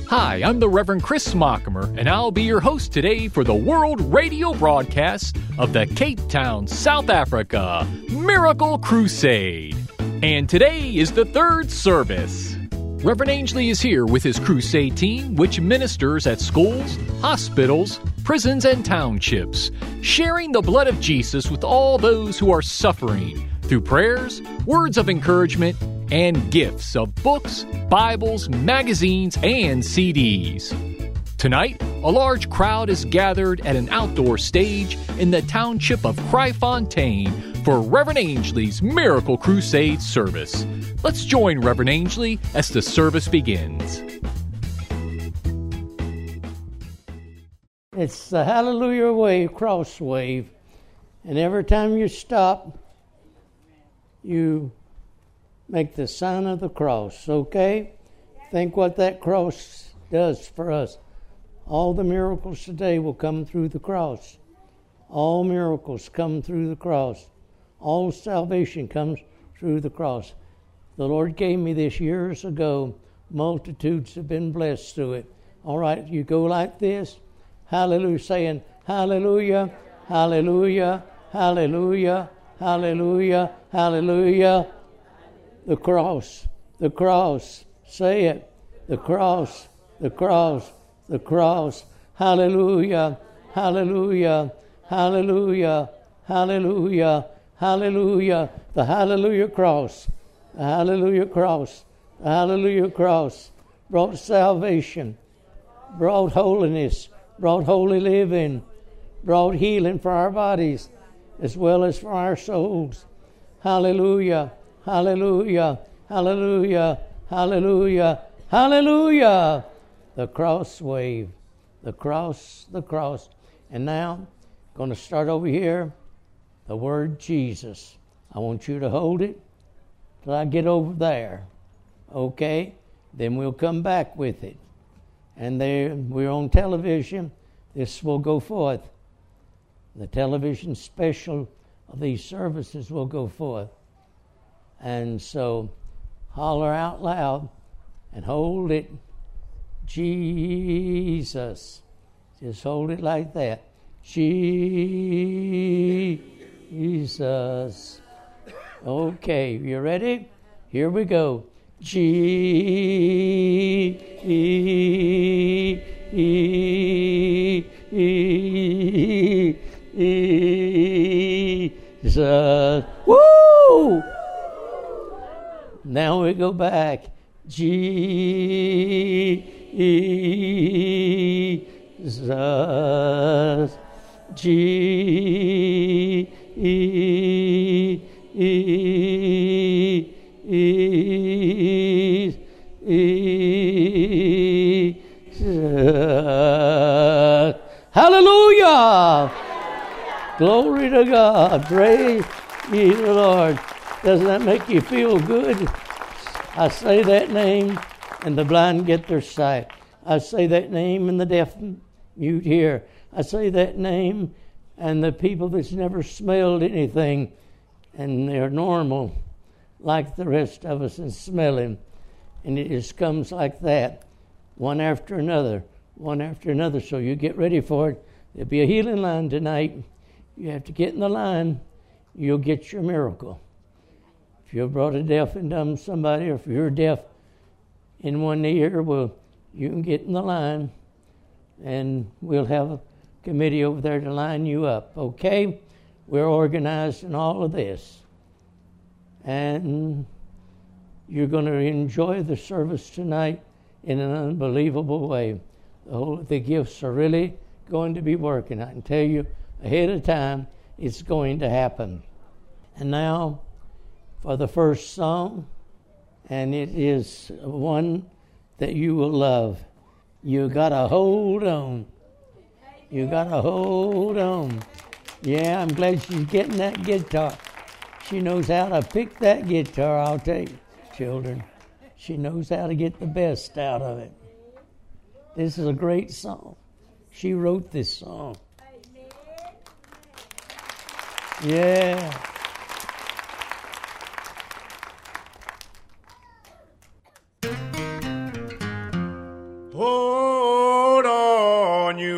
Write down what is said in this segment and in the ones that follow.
Hi, I'm the Reverend Chris Mockimer, and I'll be your host today for the world radio broadcast of the Cape Town, South Africa Miracle Crusade. And today is the third service. Reverend Ainsley is here with his crusade team, which ministers at schools, hospitals, prisons, and townships, sharing the blood of Jesus with all those who are suffering through prayers, words of encouragement, and gifts of books, Bibles, magazines, and CDs. Tonight, a large crowd is gathered at an outdoor stage in the township of Kraaifontein for Reverend Ainsley's Miracle Crusade service. Let's join Reverend Ainsley as the service begins. It's the Hallelujah Wave, cross wave. And every time you stop, you make the sign of the cross, okay? Think what that cross does for us. All the miracles today will come through the cross. All miracles come through the cross. All salvation comes through the cross. The Lord gave me this years ago. Multitudes have been blessed through it. All right, you go like this. Hallelujah, saying, hallelujah, hallelujah, hallelujah, hallelujah, hallelujah. The cross, the cross. Say it. The cross, the cross, the cross. Hallelujah, hallelujah, hallelujah, hallelujah, hallelujah. The hallelujah cross. The hallelujah cross, the hallelujah cross brought salvation, brought holiness, brought holy living, brought healing for our bodies as well as for our souls. Hallelujah, hallelujah, hallelujah, hallelujah, hallelujah. The cross wave, the cross, the cross. And now, I'm going to start over here, the word Jesus. I want you to hold it till I get over there, okay? Then we'll come back with it. And there, we're on television. This will go forth. The television special of these services will go forth. And so, holler out loud and hold it. Jesus. Just hold it like that. Jesus. Okay, you ready? Here we go. Jesus. Woo! Now we go back. Jesus. Hallelujah! Glory to God. Praise ye the Lord. Doesn't that make you feel good? I say that name and the blind get their sight. I say that name and the deaf mute hear. I say that name and the people that's never smelled anything and they're normal like the rest of us and smelling. And it just comes like that, one after another, one after another. So you get ready for it. There'll be a healing line tonight. You have to get in the line. You'll get your miracle. If you've brought a deaf and dumb somebody, or if you're deaf in one ear, well, you can get in the line, and we'll have a committee over there to line you up, okay? We're organized in all of this. And you're going to enjoy the service tonight in an unbelievable way. The gifts are really going to be working. I can tell you ahead of time it's going to happen. And now for the first song, and it is one that you will love. You got to hold on. You got to hold on. Yeah, I'm glad she's getting that guitar. She knows how to pick that guitar, I'll tell you, children. She knows how to get the best out of it. This is a great song. She wrote this song. Yeah. Oh.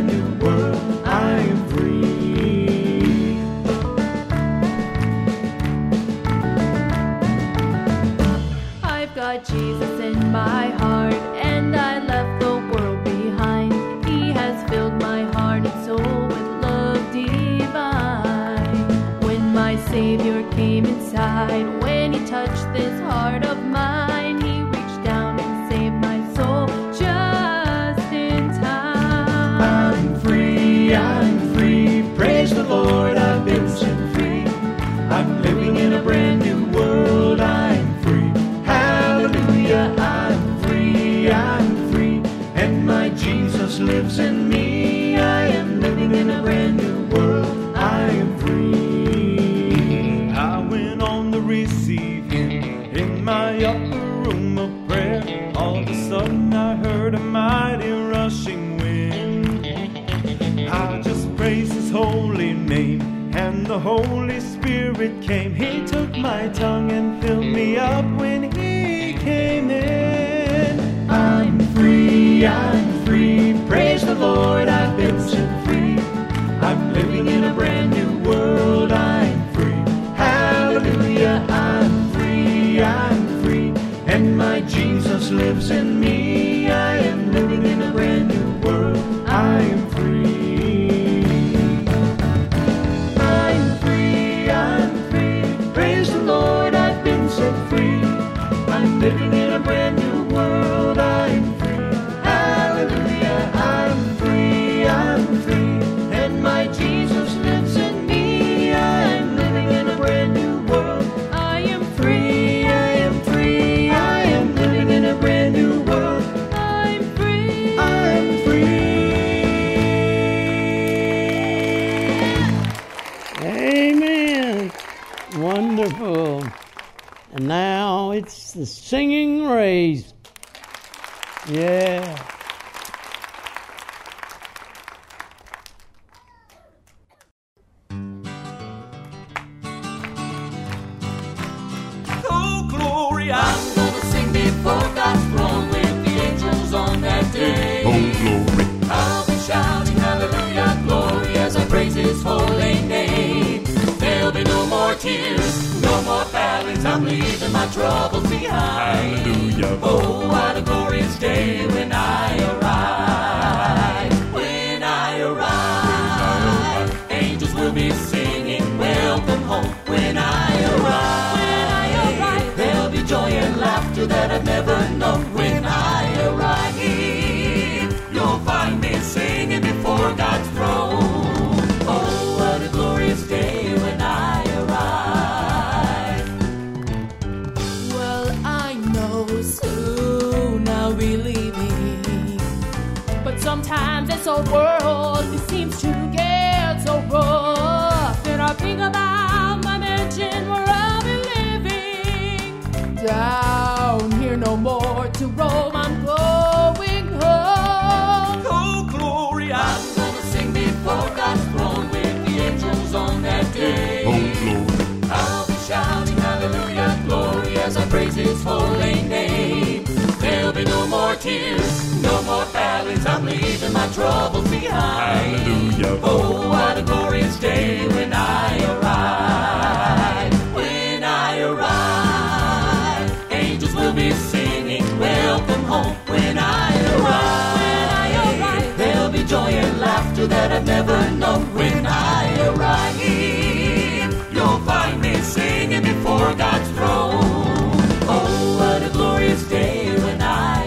brand new world. I am free. I've got Jesus in my heart, and I left the world behind. He has filled my heart and soul with love divine. When my Savior came inside, when He touched this heart of mine, He reached down and saved my soul just in time. I'm free, praise the Lord, I've been set free. I'm living in a brand new world, I'm free. Hallelujah, I'm free, and my Jesus lives in me. I am living in a brand Holy Spirit came. He took my tongue and filled me up when He came in. I'm free, praise the Lord, I've been set free. I'm living in a brand new world, I'm free. Hallelujah, I'm free, and my Jesus lives in me. I am living in a brand new world, I am free. I'm free, praise the Lord, I've been set free. I'm living in a brand new world, I'm free. Hallelujah, I'm free, and my Jesus lives in me. I'm living in a brand new world. I am free. I am living in a brand new world. I'm free. I'm free. Amen. Wonderful. And now it's the singing raise. Yeah. Oh, glory, I'm gonna sing before God's throne with the angels on that day. Oh, glory. I'll be shouting hallelujah, glory, as I praise His holy name. There'll be no more tears, no more valleys, I'm leaving my troubles behind. Hallelujah. Oh, what a glorious day when I arrive. When I arrive, angels will be singing, welcome home. When I arrive, there'll be joy and laughter that I've never known. When I arrive, you'll find me singing before God's throne. Oh, what a glorious day when I arrive. Well, I know soon I'll be leaving, but sometimes this old world, it seems to get so rough. And I think about my mansion where I'll be living. Down here no more to roam, I'm going home. Oh, glory, I'm gonna sing before God's throne with the angels on that day. Oh, glory. I'll be shouting hallelujah, glory, as I praise His holy name. There'll be no more tears, no more valleys, I'm leaving my troubles behind. Hallelujah. Oh, what a glorious day when I arrive. When I arrive, angels will be singing, welcome home. When I arrive, there'll be joy and laughter that I've never known. When I arrive, you'll find me singing before God's throne. Oh, what a glorious day when I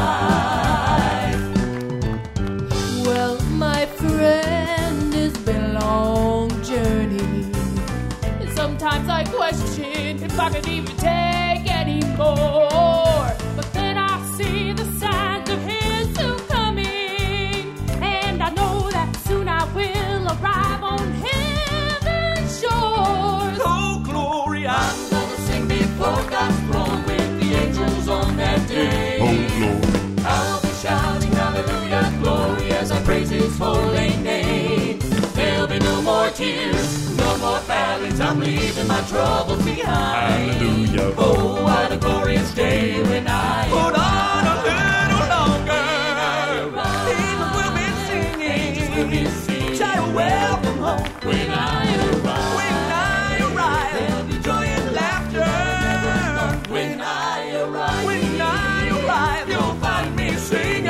arrive. Well, my friend, it's been a long journey. And sometimes I question if I could even take any more. But then I see the signs of His soon coming, and I know that soon I will arrive on heaven's shores. Oh, glory, I'm gonna sing before God's throne with the angels on that day. Oh, glory. I'll be shouting hallelujah, glory, as I praise His holy name. There'll be no more tears, no more valleys, I'm leaving my troubles behind. Hallelujah. Oh, what a glorious day when I hold on a little longer. Angels will be singing, angels will be singing, shout welcome home. When I arrive, there'll be joy and laughter. When I arrive, you'll find me singing.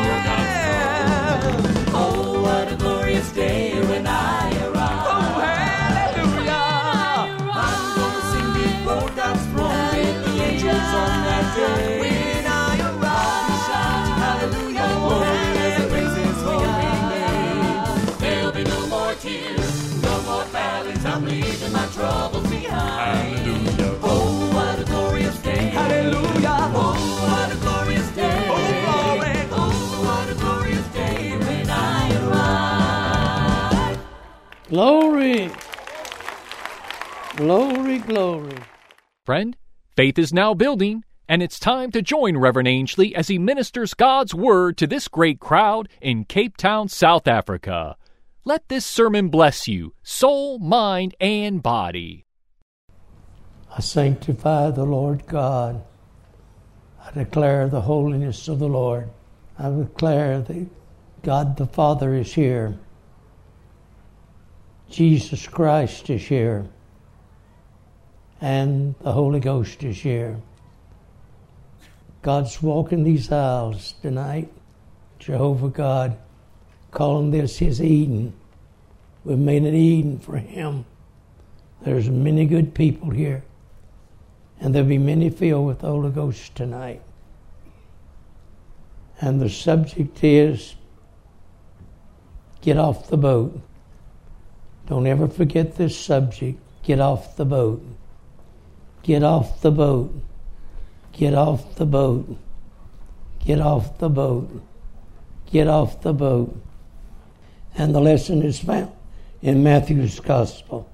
Oh, what a glorious day when I arrive. Oh, hallelujah. I'm gonna sing before God's throne with the angels on that day. When I arrive, shouting hallelujah, glory as I praise His holy name. There'll be no more tears, no more valleys, I'm leaving my troubles behind. Hallelujah. Oh, what a glorious day. Hallelujah. Oh, what a glorious day. Oh, glory. Oh, what a glorious day when I arrive. Glory. Glory, glory. Friend, faith is now building, and it's time to join Reverend Ainsley as he ministers God's Word to this great crowd in Cape Town, South Africa. Let this sermon bless you, soul, mind, and body. I sanctify the Lord God. I declare the holiness of the Lord. I declare that God the Father is here. Jesus Christ is here. And the Holy Ghost is here. God's walking these aisles tonight. Jehovah God, calling this his Eden. We've made an Eden for him. There's many good people here. And there'll be many filled with the Holy Ghost tonight. And the subject is, get off the boat. Don't ever forget this subject. Get off the boat. Get off the boat. Get off the boat. Get off the boat. Get off the boat. And the lesson is found in Matthew's Gospel,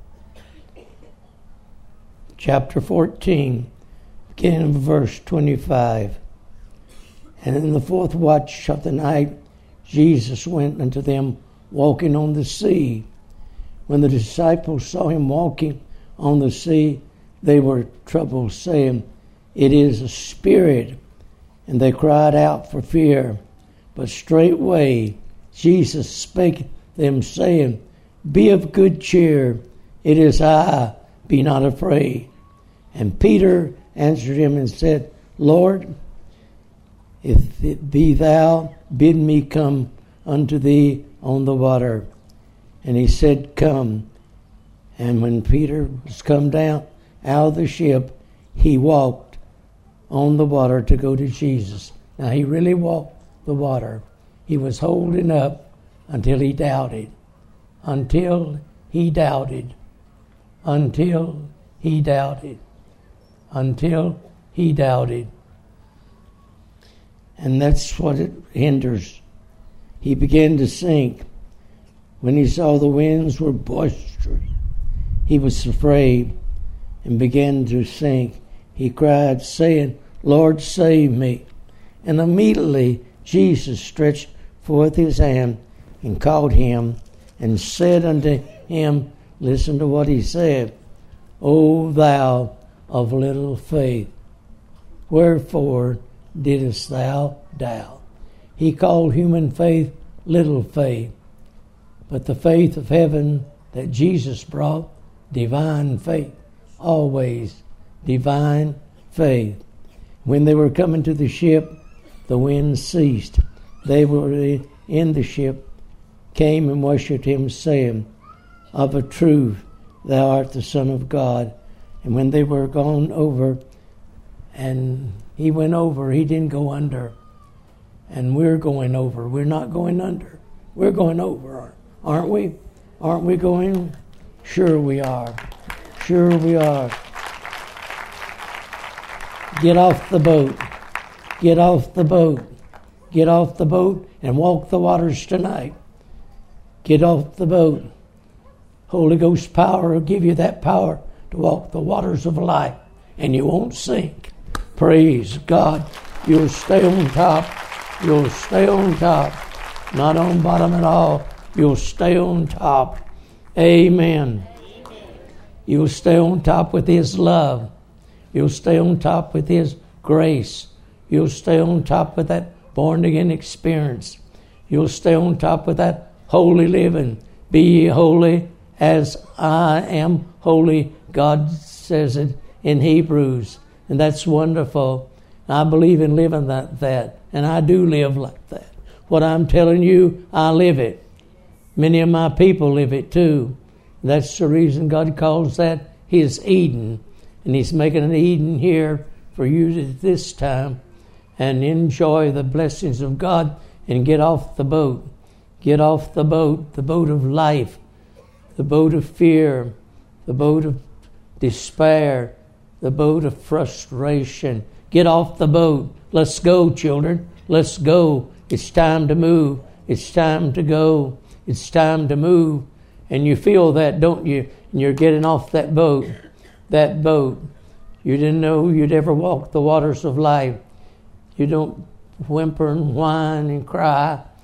chapter 14, beginning of verse 25. And in the fourth watch of the night, Jesus went unto them walking on the sea. When the disciples saw him walking on the sea, they were troubled, saying, It is a spirit. And they cried out for fear. But straightway Jesus spake them, saying, Be of good cheer, it is I, be not afraid. And Peter answered him and said, Lord, if it be thou, bid me come unto thee on the water. And he said, Come. And when Peter was come down out of the ship, he walked on the water to go to Jesus. Now he really walked the water. He was holding up until he doubted. Until he doubted. Until he doubted. Until he doubted. And that's what it hinders. He began to sink. When he saw the winds were boisterous, he was afraid and began to sink. He cried, saying, Lord, save me. And immediately Jesus stretched forth his hand and caught him and said unto him, listen to what he said, O thou of little faith, wherefore didst thou doubt? He called human faith little faith, but the faith of heaven that Jesus brought, divine faith, always divine faith. When they were coming to the ship, the wind ceased. They were in the ship, came and worshipped him, saying, Of a truth, thou art the Son of God. And when they were gone over, and he went over, he didn't go under. And we're going over. We're not going under. We're going over, aren't we? Aren't we going? Sure we are. Sure we are. Get off the boat. Get off the boat. Get off the boat and walk the waters tonight. Get off the boat. Holy Ghost power will give you that power to walk the waters of life, and you won't sink. Praise God. You'll stay on top. You'll stay on top. Not on bottom at all. You'll stay on top. Amen. You'll stay on top with his love. You'll stay on top with his grace. You'll stay on top with that born-again experience. You'll stay on top with that holy living. Be ye holy as I am holy. God says it in Hebrews. And that's wonderful. I believe in living that. And I do live like that. What I'm telling you, I live it. Many of my people live it too. That's the reason God calls that his Eden. And he's making an Eden here for you at this time. And enjoy the blessings of God and get off the boat. Get off the boat of life, the boat of fear, the boat of despair, the boat of frustration. Get off the boat. Let's go, children. Let's go. It's time to move. It's time to go. It's time to move. And you feel that, don't you? And you're getting off that boat. That boat. You didn't know you'd ever walk the waters of life. You don't whimper and whine and cry.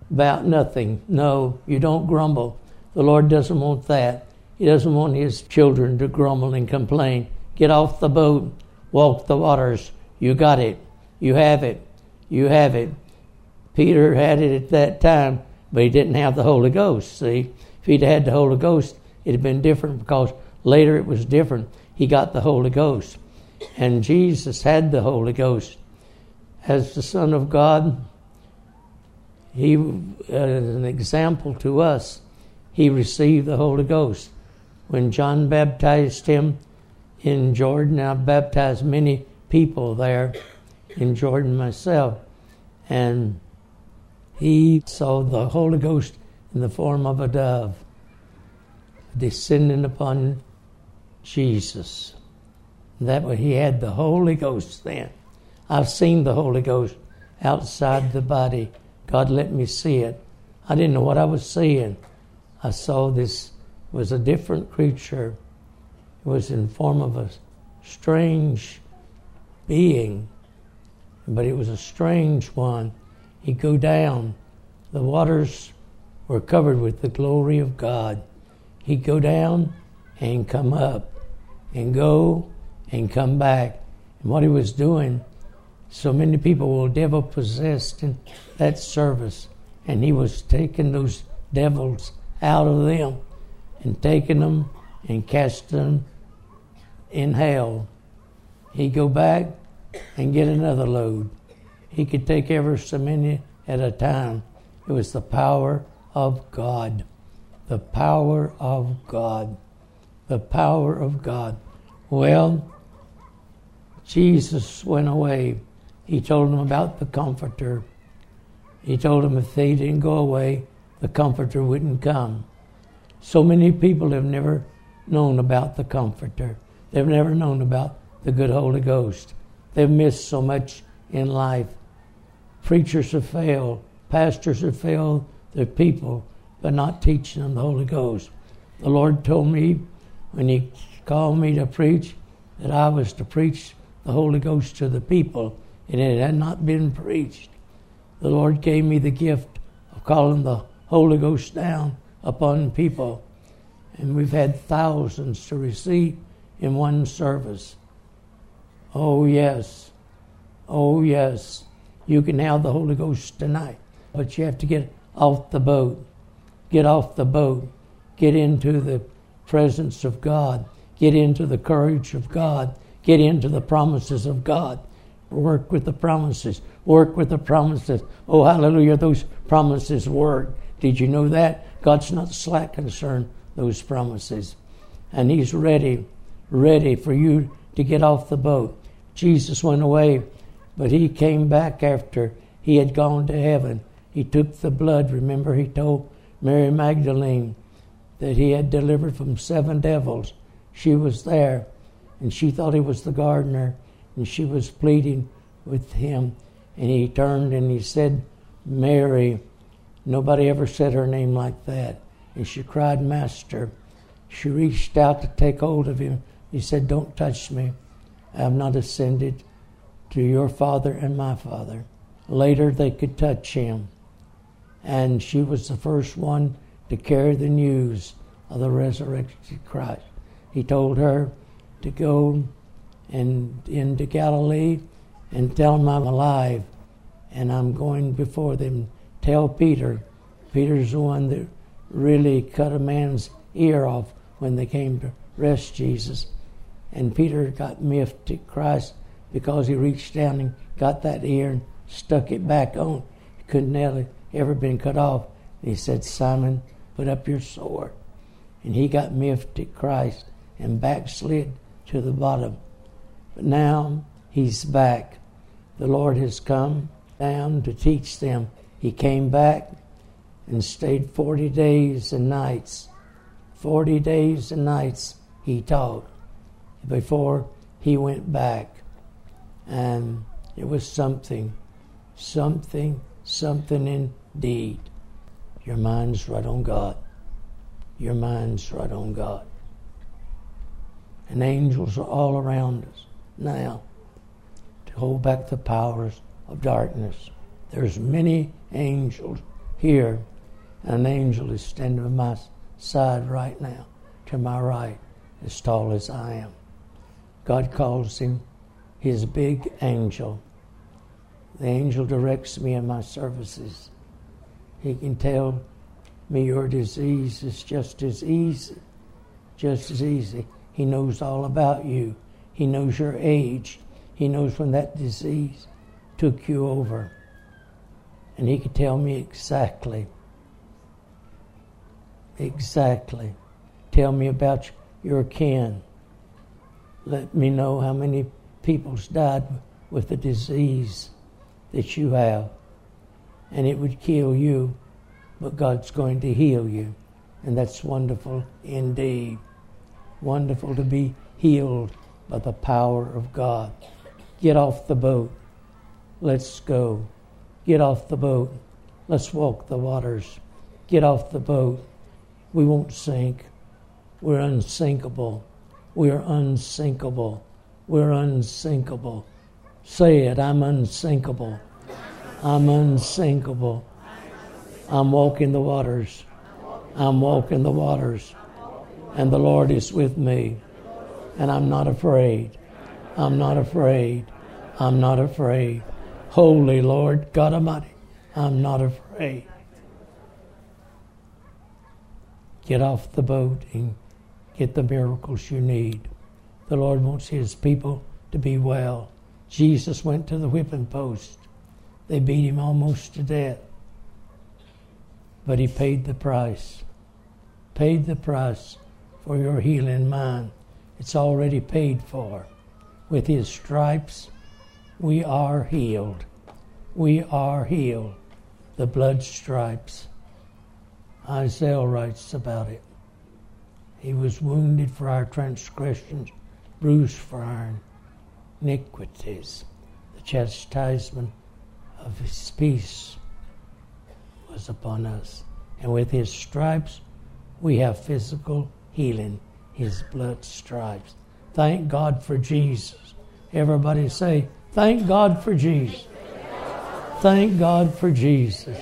about nothing. No, you don't grumble. The Lord doesn't want that. He doesn't want His children to grumble and complain. Get off the boat. Walk the waters. You got it. You have it. You have it. Peter had it at that time, but he didn't have the Holy Ghost, see? If he'd had the Holy Ghost, it'd have been different, because later it was different. He got the Holy Ghost. And Jesus had the Holy Ghost. As the Son of God, He, as an example to us, He received the Holy Ghost. When John baptized Him in Jordan, I baptized many people there in Jordan myself, and he saw the Holy Ghost in the form of a dove descending upon Jesus. That way he had the Holy Ghost then. I've seen the Holy Ghost outside the body. God let me see it. I didn't know what I was seeing. I saw this was a different creature. It was in form of a strange being, but it was a strange one. He'd go down. The waters were covered with the glory of God. He'd go down and come up and go and come back. And what he was doing, so many people were devil-possessed in that service, and he was taking those devils out of them and taking them and casting them in hell. He'd go back and get another load. He could take ever so many at a time. It was the power of God. The power of God. The power of God. Well, Jesus went away. He told them about the Comforter. He told them if they didn't go away, the Comforter wouldn't come. So many people have never known about the Comforter. They've never known about the good Holy Ghost. They've missed so much in life. Preachers have failed. Pastors have failed their people by not teaching them the Holy Ghost. The Lord told me when He called me to preach that I was to preach the Holy Ghost to the people, and it had not been preached. The Lord gave me the gift of calling the Holy Ghost down upon people, and we've had thousands to receive in one service. Oh yes, oh yes, you can have the Holy Ghost tonight, but you have to get off the boat. Get off the boat. Get into the presence of God. Get into the courage of God. Get into the promises of God. Work with the promises. Work with the promises. Oh, hallelujah, those promises work. Did you know that? God's not slack concerning those promises. And He's ready for you to get off the boat. Jesus went away, but He came back after He had gone to heaven. He took the blood. Remember, He told Mary Magdalene that He had delivered from 7 devils. She was there, and she thought He was the gardener, and she was pleading with Him. And He turned and He said, Mary. Nobody ever said her name like that. And she cried, Master. She reached out to take hold of Him. He said, don't touch me. I have not ascended to your Father and my Father. Later they could touch Him. And she was the first one to carry the news of the resurrected Christ. He told her to go into Galilee and tell them I'm alive and I'm going before them. Tell Peter. Peter's the one that really cut a man's ear off when they came to arrest Jesus. And Peter got miffed at Christ because he reached down and got that ear and stuck it back on. It couldn't have ever been cut off. And he said, Simon, put up your sword. And he got miffed at Christ and backslid to the bottom. But now he's back. The Lord has come down to teach them. He came back and stayed 40 days and nights. 40 days and nights He taught before He went back. And it was something indeed. Your mind's right on God. Your mind's right on God. And angels are all around us now to hold back the powers of darkness. There's many angels here. An angel is standing by my side right now, to my right, as tall as I am. God calls him his big angel. The angel directs me in my services. He can tell me your disease is just as easy. He knows all about you. He knows your age. He knows when that disease took you over. And he can tell me exactly. Tell me about your kin. Let me know how many people's died with the disease that you have. And it would kill you, but God's going to heal you. And that's wonderful indeed. Wonderful to be healed by the power of God. Get off the boat. Let's go. Get off the boat. Let's walk the waters. Get off the boat. We won't sink. We're unsinkable. We're unsinkable. We're unsinkable. Say it, I'm unsinkable. I'm unsinkable. I'm walking the waters. I'm walking the waters. And the Lord is with me. And I'm not afraid. I'm not afraid. I'm not afraid. Holy Lord God Almighty, I'm not afraid. Get off the boat and get the miracles you need. The Lord wants his people to be well. Jesus went to the whipping post. They beat him almost to death. But he paid the price. Paid the price for your healing mind. It's already paid for. With his stripes, we are healed. We are healed. The blood stripes. Isaiah writes about it. He was wounded for our transgressions, bruised for our iniquities. The chastisement of his peace was upon us. And with his stripes, we have physical healing. His blood stripes. Thank God for Jesus. Everybody say, thank God for Jesus. Thank God for Jesus.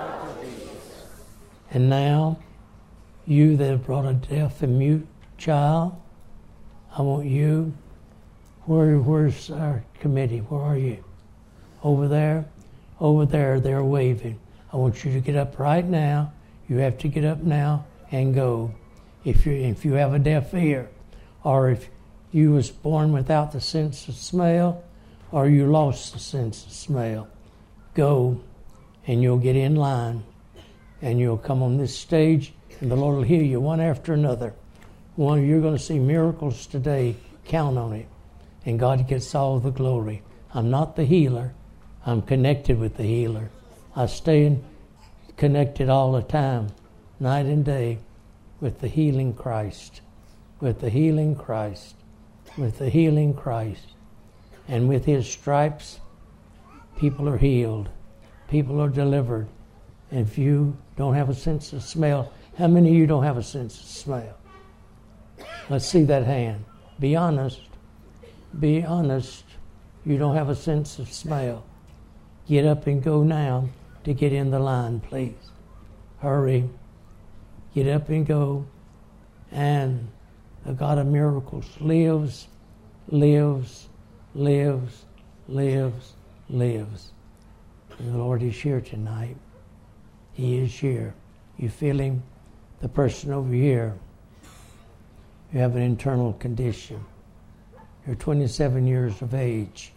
And now, you that have brought a deaf and mute child, I want you, where's our committee? Where are you? Over there? Over there, they're waving. I want you to get up right now. You have to get up now and go. If you have a deaf ear, or if you was born without the sense of smell, or you lost the sense of smell, go and you'll get in line and you'll come on this stage and the Lord will heal you one after another. You're going to see miracles today. Count on it. And God gets all the glory. I'm not the healer. I'm connected with the healer. I stay connected all the time, night and day, with the healing Christ. With the healing Christ. With the healing Christ. And with his stripes, people are healed. People are delivered. And if you don't have a sense of smell, how many of you don't have a sense of smell? Let's see that hand. Be honest. Be honest. You don't have a sense of smell. Get up and go now to get in the line, please. Hurry. Get up and go. And the God of miracles lives, lives, lives, lives, lives. And the Lord is here tonight. He is here. You feel him? The person over here, you have an internal condition. You're 27 years of age.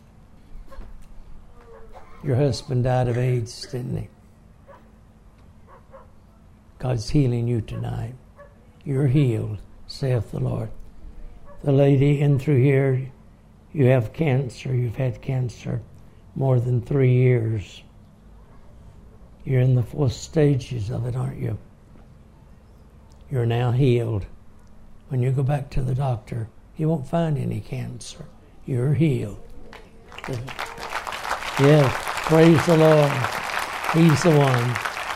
Your husband died of AIDS, didn't he? God's healing you tonight. You're healed, saith the Lord. The lady in through here, you have cancer. You've had cancer more than 3 years. You're in the 4th stages of it, aren't you? You're now healed. When you go back to the doctor, he won't find any cancer. You're healed. Yes, praise the Lord. He's the one.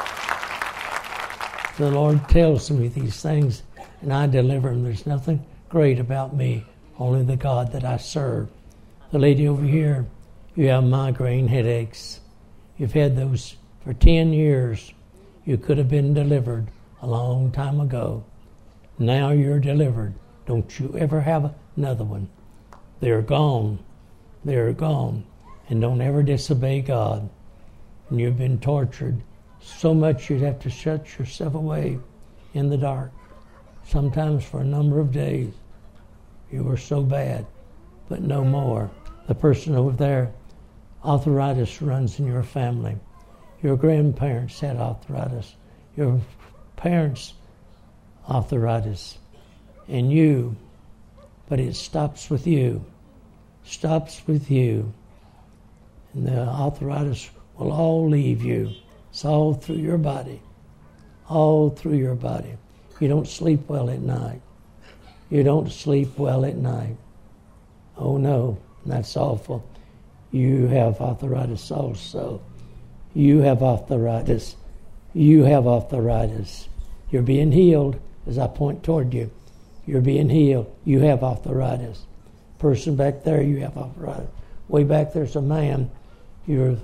The Lord tells me these things, and I deliver them. There's nothing great about me, only the God that I serve. The lady over here, you have migraine headaches. You've had those for 10 years. You could have been delivered a long time ago. Now you're delivered. Don't you ever have another one. They're gone. They're gone. And don't ever disobey God. And you've been tortured so much you'd have to shut yourself away in the dark. Sometimes for a number of days. You were so bad. But no more. The person over there, arthritis runs in your family. Your grandparents had arthritis. Your parents, arthritis. And you, but it stops with you. Stops with you. And the arthritis will all leave you. It's all through your body. All through your body. You don't sleep well at night. You don't sleep well at night. Oh no, that's awful. You have arthritis also. You have arthritis. You have arthritis. You're being healed as I point toward you. You're being healed. You have arthritis. Person back there, you have arthritis. Way back there's a man. You're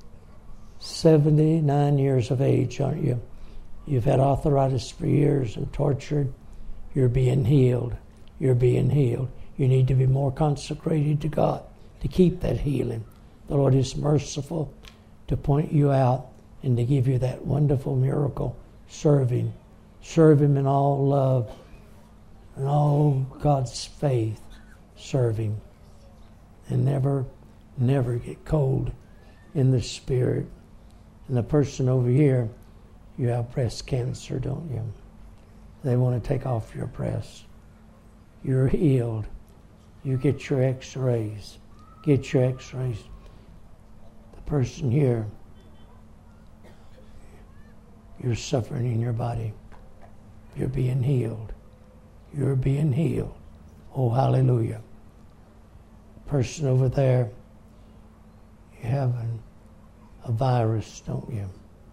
79 years of age, aren't you? You've had arthritis for years and tortured. You're being healed. You're being healed. You need to be more consecrated to God to keep that healing. The Lord is merciful to point you out and to give you that wonderful miracle. Serve Him. Serve Him in all love and all God's faith. Serve Him. And never get cold in the spirit. And the person over here, you have breast cancer, don't you? They want to take off your breast. You're healed. You get your x-rays. Get your x-rays. The person here, you're suffering in your body. You're being healed. You're being healed. Oh, hallelujah. Person over there, you have a virus, don't you?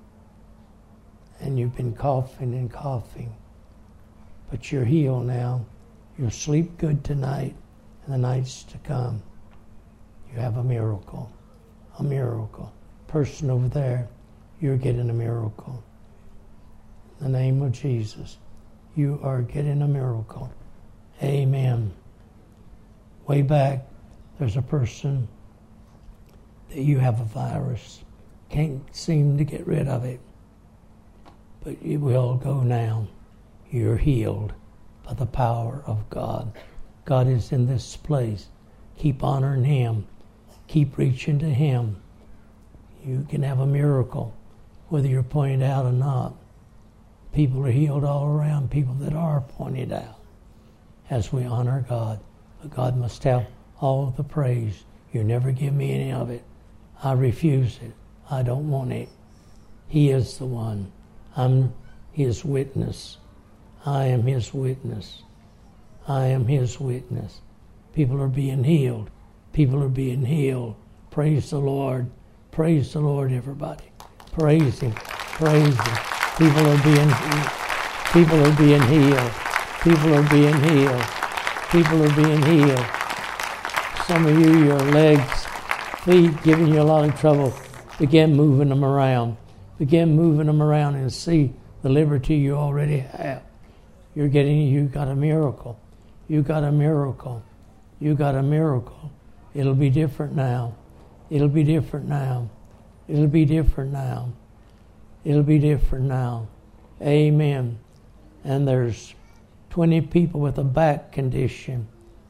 And you've been coughing and coughing. But you're healed now. You'll sleep good tonight and the nights to come. You have a miracle. A miracle. Person over there, you're getting a miracle. In the name of Jesus, you are getting a miracle. Amen. Way back, there's a person that you have a virus. Can't seem to get rid of it. But it will go now. You're healed by the power of God. God is in this place. Keep honoring Him. Keep reaching to Him. You can have a miracle, whether you're pointed out or not. People are healed all around, people that are pointed out, as we honor God. But God must have all of the praise. You never give me any of it. I refuse it. I don't want it. He is the one. I'm His witness. I am His witness. I am His witness. People are being healed. People are being healed. Praise the Lord. Praise the Lord, everybody. Praise Him. Praise Him. People are being healed. People are being healed. People are being healed. People are being healed. Some of you, your legs, feet, giving you a lot of trouble. Begin moving them around. Begin moving them around and see the liberty you already have. You got a miracle. You got a miracle. You got a miracle. It'll be different now. It'll be different now. It'll be different now. It'll be different now. Amen. And there's 20 people with a back condition.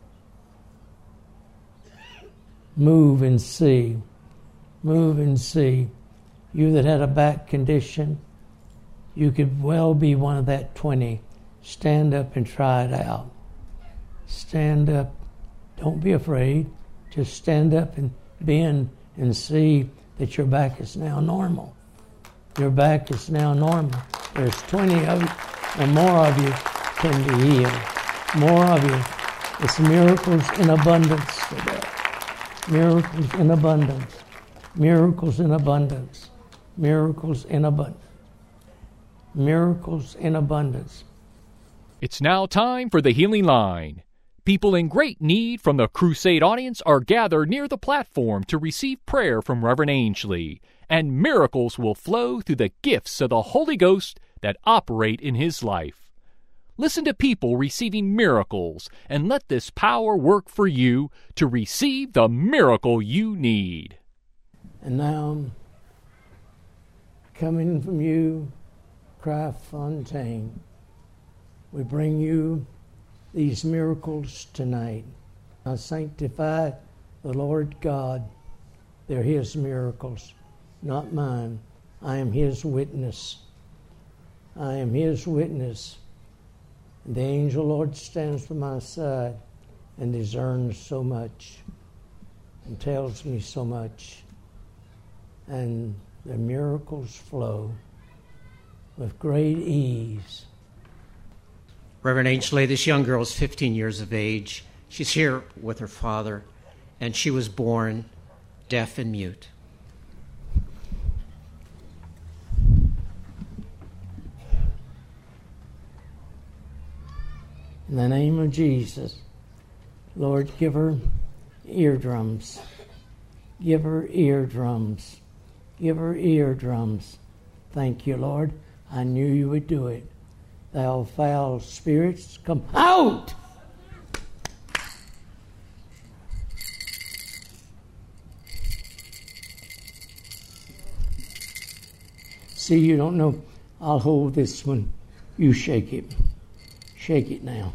Move and see. Move and see. You that had a back condition, you could well be one of that 20. Stand up and try it out. Stand up. Don't be afraid. Just stand up and bend and see that your back is now normal. Your back is now normal. There's 20 of you, and more of you can be healed. More of you. It's miracles in abundance today. Miracles in abundance. Miracles in abundance. Miracles in abundance. Miracles in abundance. It's now time for the Healing Line. People in great need from the crusade audience are gathered near the platform to receive prayer from Reverend Ainsley. and miracles will flow through the gifts of the Holy Ghost that operate in his life. Listen to people receiving miracles and let this power work for you to receive the miracle you need. And now, coming from you, Kraft Fontaine, we bring you these miracles tonight. I sanctify the Lord God. They're his miracles, not mine. I am his witness. I am his witness. And the angel Lord stands by my side and discerns so much and tells me so much. And the miracles flow with great ease. Reverend Angelet, this young girl is 15 years of age. She's here with her father, and she was born deaf and mute. In the name of Jesus, Lord, give her eardrums. Give her eardrums. Give her eardrums. Thank you, Lord. I knew you would do it. Thou foul spirits, come out! See, you don't know. I'll hold this one. You shake it. Shake it now.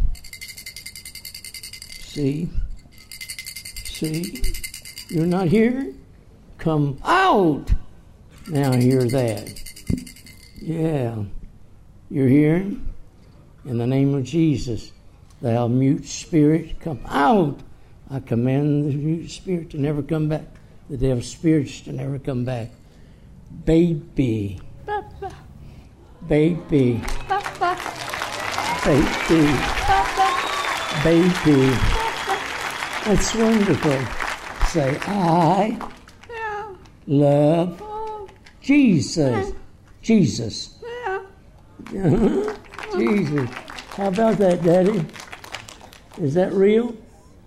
See? See? You're not hearing? Come out! Now hear that. Yeah. You're hearing? In the name of Jesus, thou mute spirit, come out! I command the mute spirit to never come back. The deaf spirits to never come back. Baby. Papa. Baby. Papa. Baby. Papa. Baby. That's wonderful. Say, I Yeah. love Oh. Jesus. Jesus. Yeah. Jesus. How about that, Daddy? Is that real?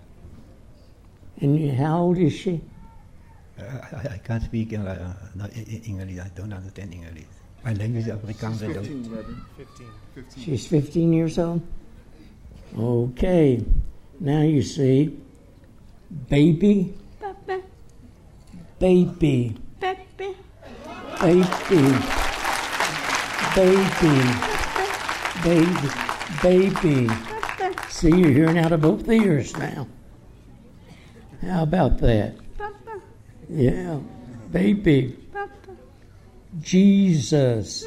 And how old is she? I can't speak not English. I don't understand English. My language is Afrikaans. 15, Reverend. 15. She's 15 years old? Okay. Now you see, baby, Papa. baby, Pepe. baby, baby, baby, baby. See, you're hearing out of both ears now. How about that? Papa. Yeah, baby, Papa. Jesus,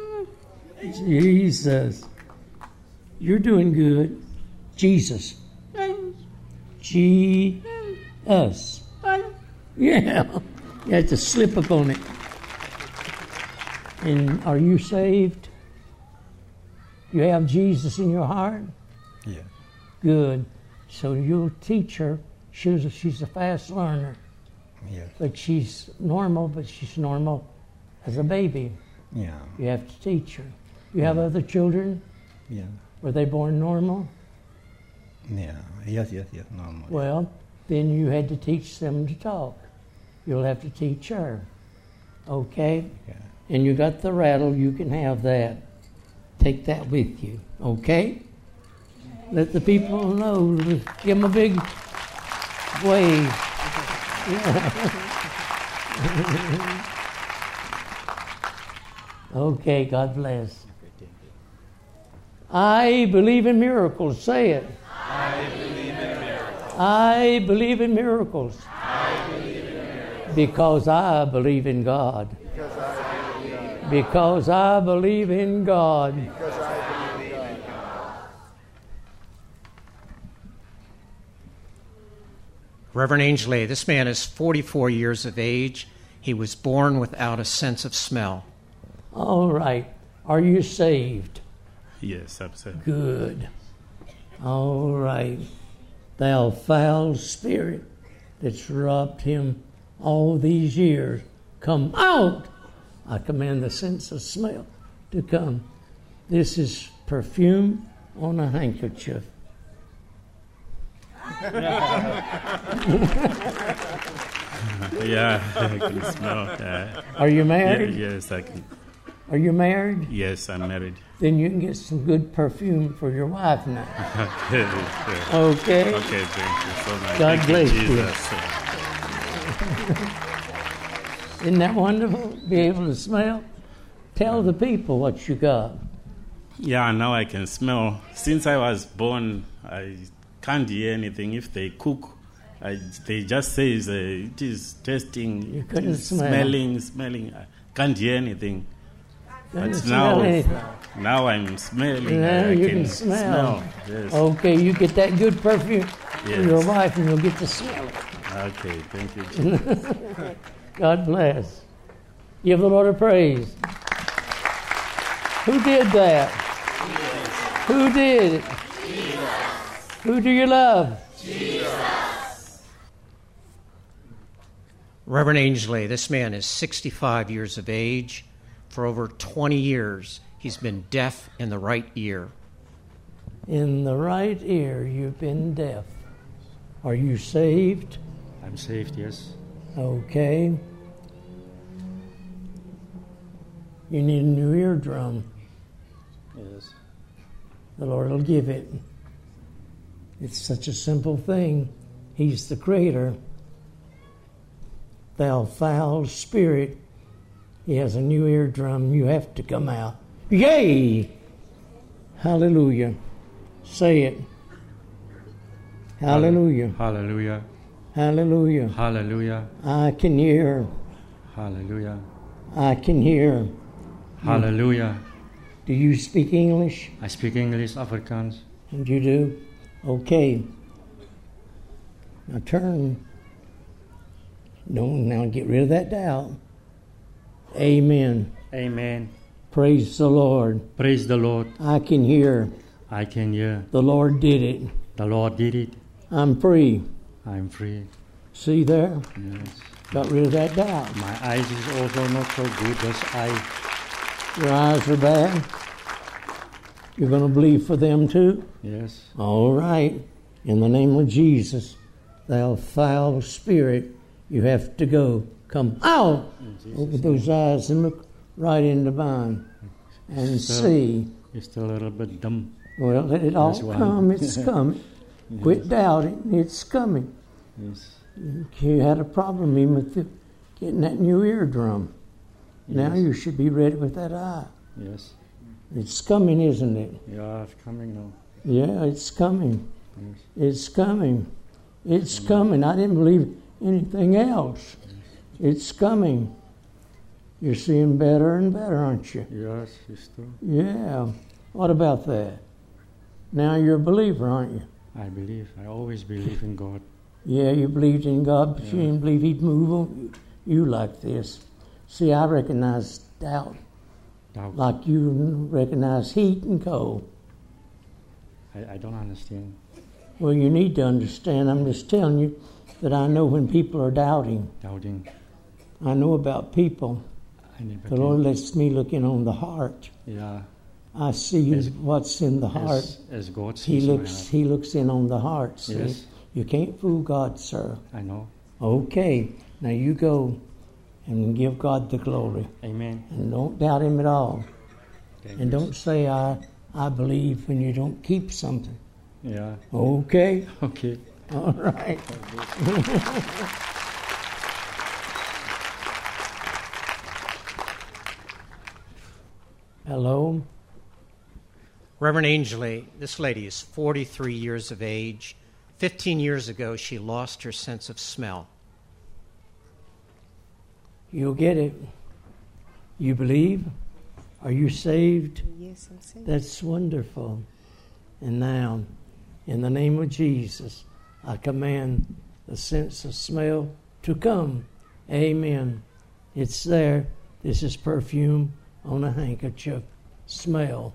Jesus. You're doing good. Jesus. G-us. Yeah, you had to slip up on it. And are you saved? You have Jesus in your heart? Yeah. Good. So you'll teach her. She's a fast learner. Yeah. But she's normal as a baby. Yeah. You have to teach her. You have other children? Yeah. Were they born normal? Yeah. Yes. Normal. Well, then you had to teach them to talk. You'll have to teach her. Okay? Yeah. And you got the rattle, you can have that. Take that with you. Okay? Let the people know. Give them a big wave. Yeah. Okay, God bless. I believe in miracles. Say it. I believe in miracles. I believe in miracles. I believe in miracles. Because I believe in God. Because I believe in God. Because I believe in God. Reverend Angelet, this man is 44 years of age. He was born without a sense of smell. All right. Are you saved? Yes, I'm saved. Good. All right. Thou foul spirit that's robbed him all these years, come out. I command the sense of smell to come. This is perfume on a handkerchief. Yeah, I can smell. Are you married? Yes, I can. Are you married? Yes, I'm married. Then you can get some good perfume for your wife now. Okay. Okay? Okay, thank you so much. God Thank bless you, you. Jesus. Isn't that wonderful? Be able to smell? Tell the people what you got. Yeah, now I can smell. Since I was born, I can't hear anything. If they cook, they just say it is tasting, You it couldn't is smell. smelling. I can't hear anything. Couldn't But smell anything. now I'm smelling. Now I you can can smell. Yes. Okay, you get that good perfume for Yes. your wife and you'll get to smell it. Okay, thank you, Jesus. God bless. Give the Lord a praise. Who did that? Who did it? Who do you love? Reverend Ainsley, this man is 65 years of age. For over 20 years, he's been deaf in the right ear. In the right ear, you've been deaf. Are you saved? I'm saved, yes. Okay. You need a new eardrum. Yes. The Lord will give it. It's such a simple thing. He's the creator. Thou foul spirit. He has a new eardrum. You have to come out. Yay! Hallelujah. Say it. Hallelujah. Hallelujah. Hallelujah. Hallelujah. I can hear. Hallelujah. I can hear. Hallelujah. Do you speak English? I speak English, Afrikaans. And you do? Okay. Now turn. No, now get rid of that doubt. Amen. Amen. Praise the Lord. Praise the Lord. I can hear. I can hear. The Lord did it. The Lord did it. I'm free. I'm free. See there? Yes. Got rid of that doubt. My eyes is also not so good as Your eyes are bad? You're going to believe for them too? Yes. All right. In the name of Jesus, thou foul spirit, you have to go. Come out. Open those eyes and look right into mine and see. You're still a little bit dumb. Well, let it all That's why. come. It's coming. Yes. Quit doubting. It's coming. Yes. You had a problem even with getting that new eardrum. Now Yes. you should be ready with that eye. Yes. It's coming, isn't it? Yeah, it's coming now. Yeah, it's coming. Yes. It's coming. It's coming. I didn't believe anything else. It's coming. You're seeing better and better, aren't you? Yes, it's true. Yeah. What about that? Now you're a believer, aren't you? I believe. I always believe in God. Yeah, you believed in God, but you Yeah. didn't believe He'd move on you like this. See, I recognize doubt Doubt. like you recognize heat and cold. I don't understand. Well, you need to understand. I'm just telling you that I know when people are doubting. Doubting. I know about people. I never The Lord lets me look in on the heart. Yeah. I see As- what's in the heart. As God He sees my looks. heart. He looks in on the heart. See? Yes. You can't fool God, sir. I know. Okay. Now you go and give God the glory, Amen. and don't doubt Him at all. Thank And you. don't say I believe when you don't keep something. Yeah. Okay. Okay. All right. Hello. Reverend Ainsley, this lady is 43 years of age. 15 years ago, she lost her sense of smell. You'll get it. You believe? Are you saved? Yes, I'm saved. That's wonderful. And now, in the name of Jesus, I command the sense of smell to come. Amen. It's there. This is perfume on a handkerchief. Smell.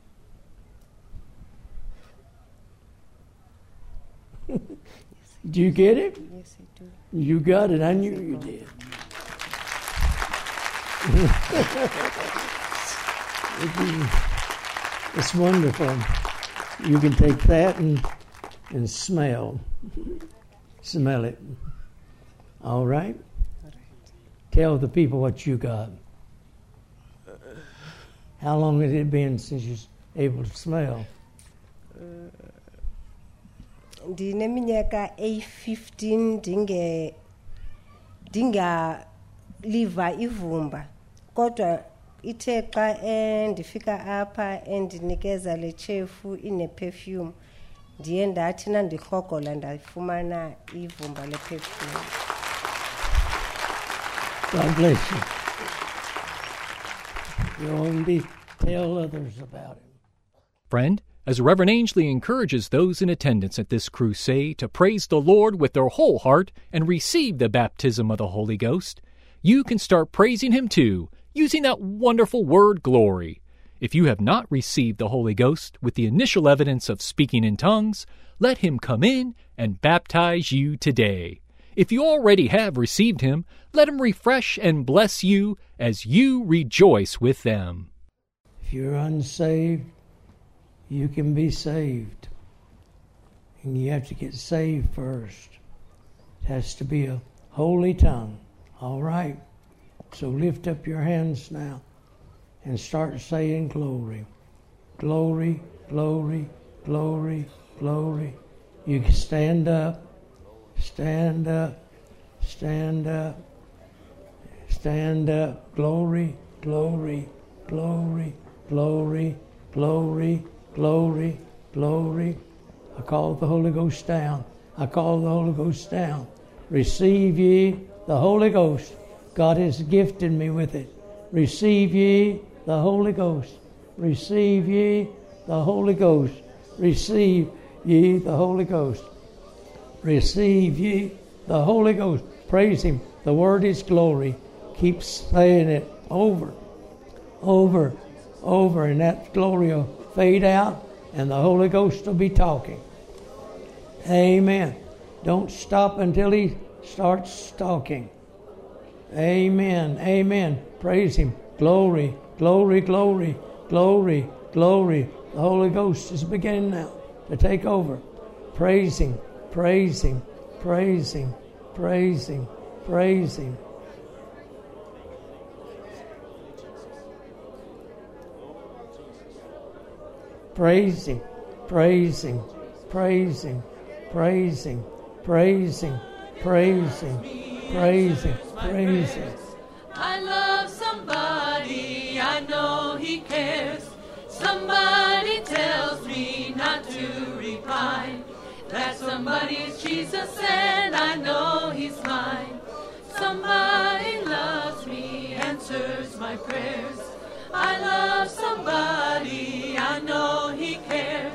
Do you get it? Yes, I do. You got it. I knew you did. It's wonderful. You can take that and smell. Smell it. All right? Tell the people what you got. How long has it been since you're able to smell? Ndineminyaka 15 ndingaliva ivumba kodwa ithe xa ndifika apha endinikeza le chefu ine-perfume ndiye ndathi nandihlogola ndafumana ivumba le-perfume. God bless you. You'll only tell others about it. Friend, as Reverend Ainsley encourages those in attendance at this crusade to praise the Lord with their whole heart and receive the baptism of the Holy Ghost, you can start praising Him too, using that wonderful word glory. If you have not received the Holy Ghost with the initial evidence of speaking in tongues, let Him come in and baptize you today. If you already have received Him, let Him refresh and bless you as you rejoice with them. If you're unsaved, you can be saved. And you have to get saved first. It has to be a holy tongue. All right? So lift up your hands now and start saying glory. Glory, glory, glory, glory. You can stand up, stand up, stand up, stand up. Glory, glory, glory, glory, glory, glory, glory. I call the Holy Ghost down. I call the Holy Ghost down. Receive ye the Holy Ghost. God has gifted me with it. Receive ye the Holy Ghost. Receive ye the Holy Ghost. Receive ye the Holy Ghost. Receive ye the Holy Ghost. Praise Him. The word is glory. Keep saying it over, over, over, and that glory will fade out and the Holy Ghost will be talking. Amen. Don't stop until He starts talking. Amen. Amen. Praise Him. Glory, glory, glory, glory, glory. The Holy Ghost is beginning now to take over. Praise Him. Praise Him. Praise Him. Praise Him. Praise Him. Praise Him. Praise Him. Praise Him. Praise Him. Praise Him. Praise Him. Praise Him. Praise Him. I love somebody, I know He cares. Somebody tells me not to repine. That somebody's Jesus and I know He's mine. Somebody loves me, answers my prayers. I love somebody, I know He cares.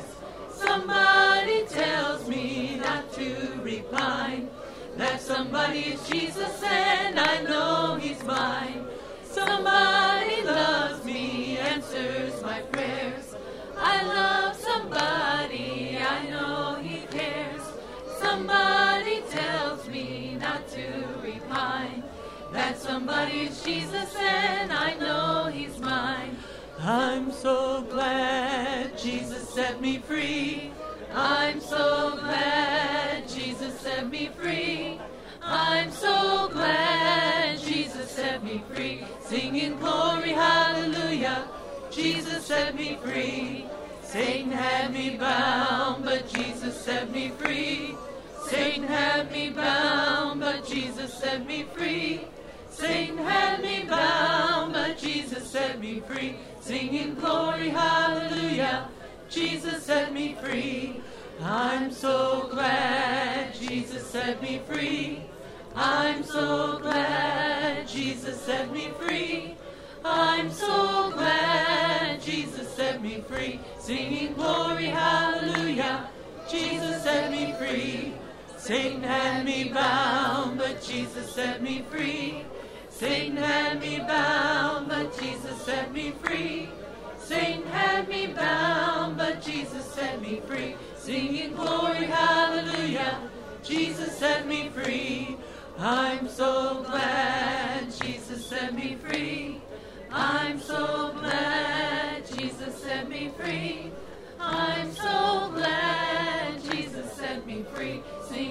Somebody tells me not to repine. That somebody's Jesus and I know He's mine. Somebody loves me, answers my prayers. I love somebody, I know He cares. Somebody tells me not to repine. That somebody's Jesus and I know He's mine. I'm so glad Jesus set me free. I'm so glad Jesus set me free. I'm so glad Jesus set me free. Singing glory, hallelujah, Jesus set me free. Satan had me bound, but Jesus set me free. Satan had me bound, but Jesus set me free. Satan had me bound, but Jesus set me free. Singing glory, hallelujah, Jesus set me free. I'm so glad Jesus set me free. I'm so glad Jesus set me free. I'm so glad Jesus set me free. Singing glory, hallelujah, Jesus set me free. Satan had me bound, but Jesus set me free. Satan had me bound, but Jesus set me free. Satan had me bound, but Jesus set me free. Singing glory, hallelujah, Jesus set me free. I'm so glad Jesus set me free. I'm so glad Jesus set me free. I'm so glad Jesus set me free.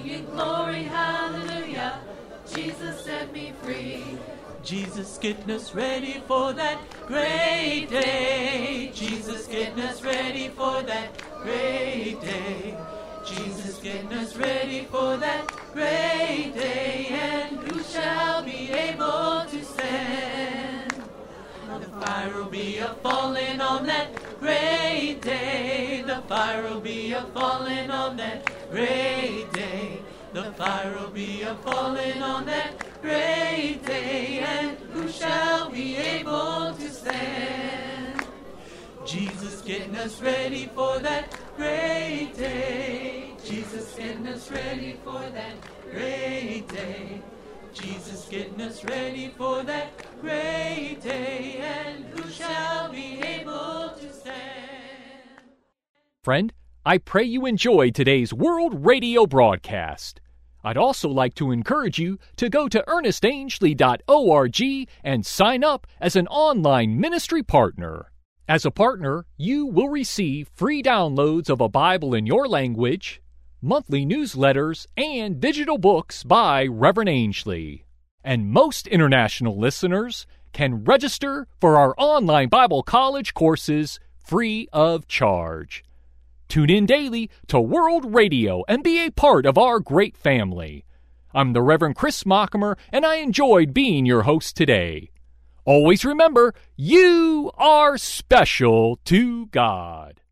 free. Jesus getting us ready for that great day. Jesus getting us ready for that great day. Jesus getting us ready for that great day. And who shall be able to stand? The fire will be a-falling on that great day. The fire will be a-falling on that great day. The fire will be a-falling on that great day. And who shall be able to stand? Jesus getting us ready for that great day. Jesus getting us ready for that great day. Jesus getting us ready for that great day. And who shall be able to stand? Friend, I pray you enjoyed today's World Radio broadcast. I'd also like to encourage you to go to ErnestAngley.org and sign up as an online ministry partner. As a partner, you will receive free downloads of a Bible in your language, monthly newsletters, and digital books by Reverend Angley. And most international listeners can register for our online Bible college courses free of charge. Tune in daily to World Radio and be a part of our great family. I'm the Reverend Chris Mockamer, and I enjoyed being your host today. Always remember, you are special to God.